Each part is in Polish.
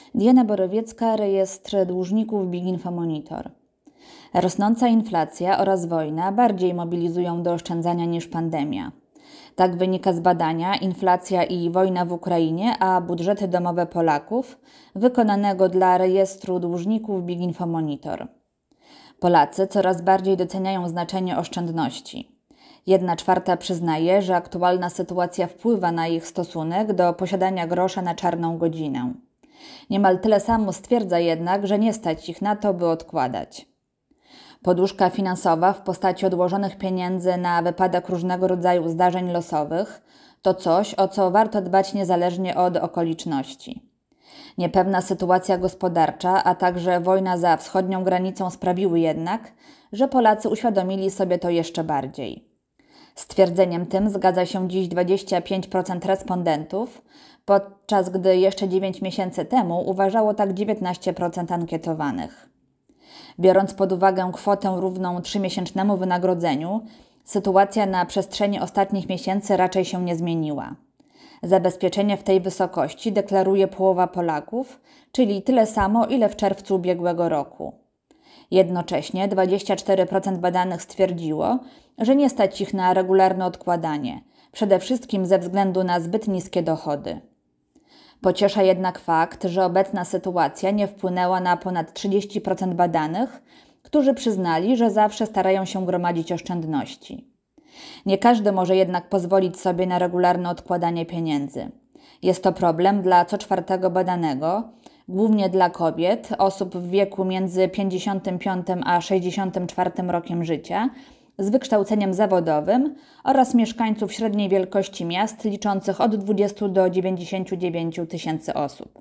Diana Borowiecka, Rejestr Dłużników Big Info Monitor. Rosnąca inflacja oraz wojna bardziej mobilizują do oszczędzania niż pandemia. Tak wynika z badania Inflacja i wojna w Ukrainie, a budżety domowe Polaków, wykonanego dla Rejestru Dłużników Big Info Monitor. Polacy coraz bardziej doceniają znaczenie oszczędności. 1/4 przyznaje, że aktualna sytuacja wpływa na ich stosunek do posiadania grosza na czarną godzinę. Niemal tyle samo stwierdza jednak, że nie stać ich na to, by odkładać. Poduszka finansowa w postaci odłożonych pieniędzy na wypadek różnego rodzaju zdarzeń losowych to coś, o co warto dbać niezależnie od okoliczności. Niepewna sytuacja gospodarcza, a także wojna za wschodnią granicą sprawiły jednak, że Polacy uświadomili sobie to jeszcze bardziej. Z twierdzeniem tym zgadza się dziś 25% respondentów, podczas gdy jeszcze 9 miesięcy temu uważało tak 19% ankietowanych. Biorąc pod uwagę kwotę równą 3-miesięcznemu wynagrodzeniu, sytuacja na przestrzeni ostatnich miesięcy raczej się nie zmieniła. Zabezpieczenie w tej wysokości deklaruje połowa Polaków, czyli tyle samo, ile w czerwcu ubiegłego roku. Jednocześnie 24% badanych stwierdziło, że nie stać ich na regularne odkładanie, przede wszystkim ze względu na zbyt niskie dochody. Pociesza jednak fakt, że obecna sytuacja nie wpłynęła na ponad 30% badanych, którzy przyznali, że zawsze starają się gromadzić oszczędności. Nie każdy może jednak pozwolić sobie na regularne odkładanie pieniędzy. Jest to problem dla co czwartego badanego, głównie dla kobiet, osób w wieku między 55 a 64 rokiem życia, z wykształceniem zawodowym oraz mieszkańców średniej wielkości miast liczących od 20 do 99 tysięcy osób.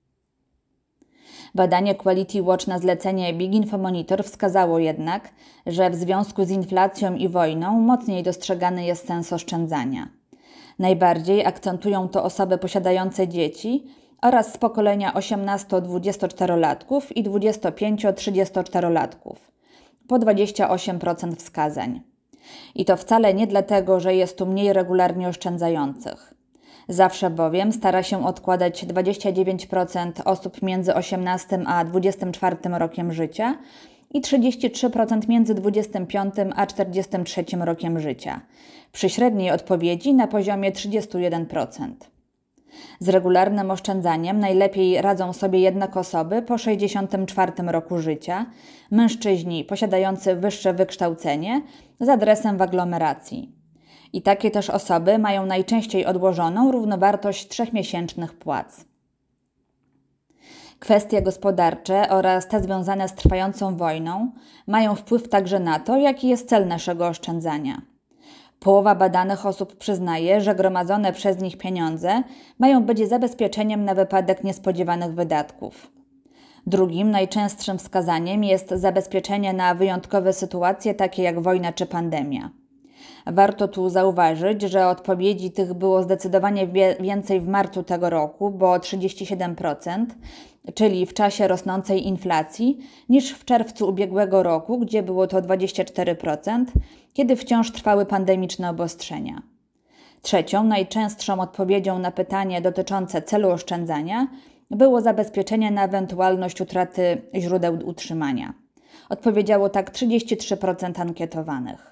Badanie Quality Watch na zlecenie Big Info Monitor wskazało jednak, że w związku z inflacją i wojną mocniej dostrzegany jest sens oszczędzania. Najbardziej akcentują to osoby posiadające dzieci oraz z pokolenia 18-24-latków i 25-34-latków. Po 28% wskazań. I to wcale nie dlatego, że jest tu mniej regularnie oszczędzających. Zawsze bowiem stara się odkładać 29% osób między 18 a 24 rokiem życia i 33% między 25 a 43 rokiem życia, przy średniej odpowiedzi na poziomie 31%. Z regularnym oszczędzaniem najlepiej radzą sobie jednak osoby po 64 roku życia, mężczyźni posiadający wyższe wykształcenie z adresem w aglomeracji. I takie też osoby mają najczęściej odłożoną równowartość 3-miesięcznych płac. Kwestie gospodarcze oraz te związane z trwającą wojną mają wpływ także na to, jaki jest cel naszego oszczędzania. Połowa badanych osób przyznaje, że gromadzone przez nich pieniądze mają być zabezpieczeniem na wypadek niespodziewanych wydatków. Drugim, najczęstszym wskazaniem jest zabezpieczenie na wyjątkowe sytuacje, takie jak wojna czy pandemia. Warto tu zauważyć, że odpowiedzi tych było zdecydowanie więcej w marcu tego roku, bo 37%, czyli w czasie rosnącej inflacji, niż w czerwcu ubiegłego roku, gdzie było to 24%, kiedy wciąż trwały pandemiczne obostrzenia. Trzecią, najczęstszą odpowiedzią na pytanie dotyczące celu oszczędzania było zabezpieczenie na ewentualność utraty źródeł utrzymania. Odpowiedziało tak 33% ankietowanych.